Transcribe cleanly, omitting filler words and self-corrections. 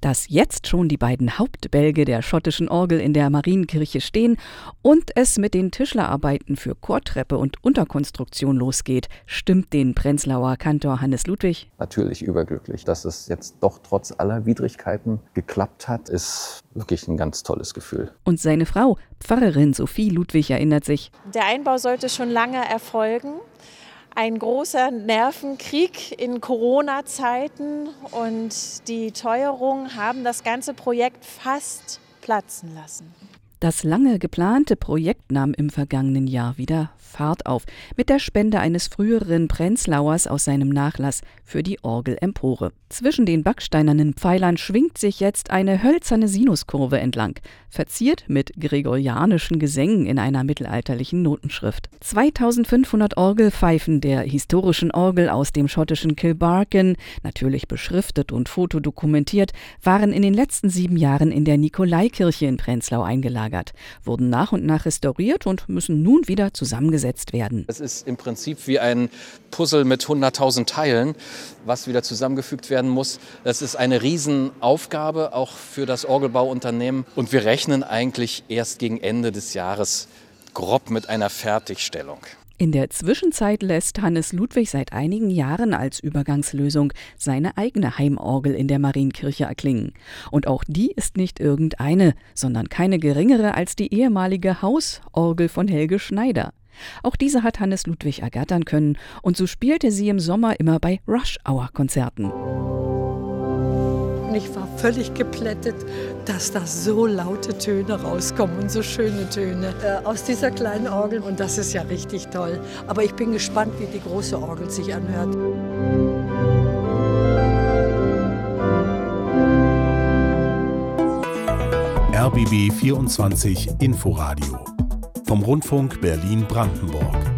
Dass jetzt schon die beiden Hauptbälge der schottischen Orgel in der Marienkirche stehen und es mit den Tischlerarbeiten für Chortreppe und Unterkonstruktion losgeht, stimmt den Prenzlauer Kantor Hannes Ludwig. Natürlich überglücklich, dass es jetzt doch trotz aller Widrigkeiten geklappt hat, ist wirklich ein ganz tolles Gefühl. Und seine Frau, Pfarrerin Sophie Ludwig, erinnert sich. Der Einbau sollte schon lange erfolgen. Ein großer Nervenkrieg in Corona-Zeiten und die Teuerungen haben das ganze Projekt fast platzen lassen. Das lange geplante Projekt nahm im vergangenen Jahr wieder Fahrt auf, mit der Spende eines früheren Prenzlauers aus seinem Nachlass für die Orgelempore. Zwischen den backsteinernen Pfeilern schwingt sich jetzt eine hölzerne Sinuskurve entlang, verziert mit gregorianischen Gesängen in einer mittelalterlichen Notenschrift. 2500 Orgelpfeifen der historischen Orgel aus dem schottischen Kilbarchan, natürlich beschriftet und fotodokumentiert, waren in den letzten 7 Jahren in der Nikolaikirche in Prenzlau eingelagert, wurden nach und nach restauriert und müssen nun wieder zusammengesetzt werden. Es ist im Prinzip wie ein Puzzle mit 100.000 Teilen, was wieder zusammengefügt werden muss. Das ist eine Riesenaufgabe, auch für das Orgelbauunternehmen. Und wir rechnen eigentlich erst gegen Ende des Jahres grob mit einer Fertigstellung. In der Zwischenzeit lässt Hannes Ludwig seit einigen Jahren als Übergangslösung seine eigene Heimorgel in der Marienkirche erklingen. Und auch die ist nicht irgendeine, sondern keine geringere als die ehemalige Hausorgel von Helge Schneider. Auch diese hat Hannes Ludwig ergattern können und so spielte sie im Sommer immer bei Rush-Hour-Konzerten. Und ich war völlig geplättet, dass da so laute Töne rauskommen und so schöne Töne aus dieser kleinen Orgel. Und das ist ja richtig toll. Aber ich bin gespannt, wie die große Orgel sich anhört. RBB 24 Inforadio vom Rundfunk Berlin-Brandenburg.